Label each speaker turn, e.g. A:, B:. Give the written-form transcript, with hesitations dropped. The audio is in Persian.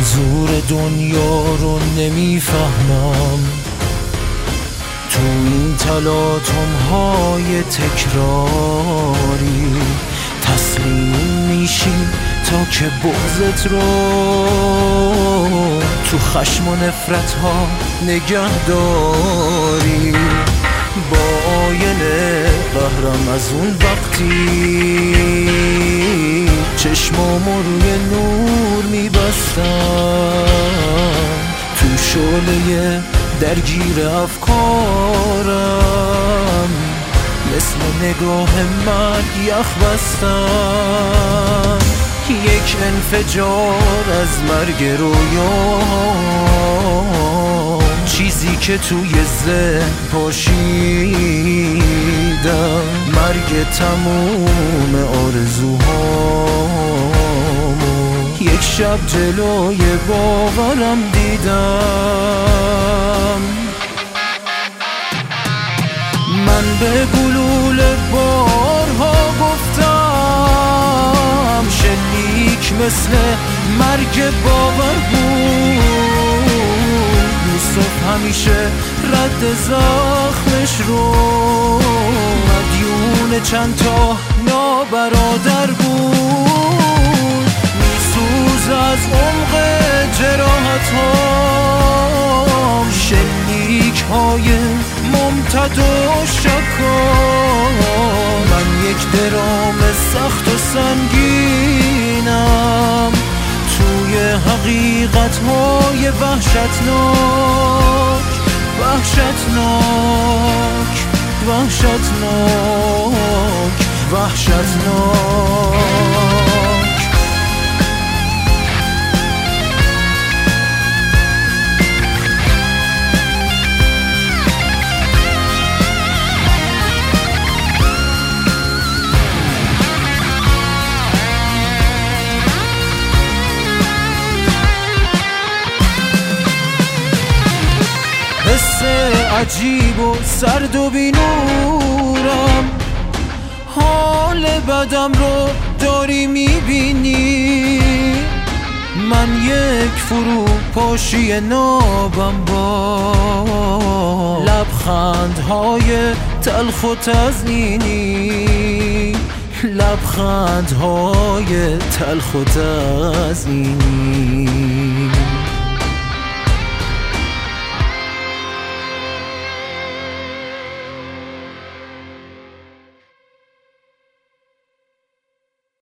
A: زور دنیا رو نمیفهمم، تو این تلاطم‌های تکراری تسلیم میشی تا که بغضت رو تو خشم و نفرت ها نگه داری. با آینه قهرم از اون وقتی چشمامو روی نور میبستم، تو شعله درگیر افکارم مثل نگاه مرگ یخ بستم. یک انفجار از مرگ رویام، چیزی که توی ذهن پاشیدم، مرگ تموم آرزوهامو یک شب جلوی باورم دیدم. من به گلوله بارها گفتم، شلیک مثل مرگ باور بود. یوسف همیشه رد زخمش رو مدیون چند تا نابرادر بود. میسوز از عمق جراحتام، شلیک های ممتد و شکار. من یک درام سخت و سنگینم توی حقیقت های وحشتناک، وحشتناک، وحشتناک، وحشتناک. حس عجیب و سرد و بی‌نورم، حال بدم رو داری میبینی. من یک فروپاشی نابم با لبخندهای تلخ و تزیینی، لبخندهای تلخ و تزیینی.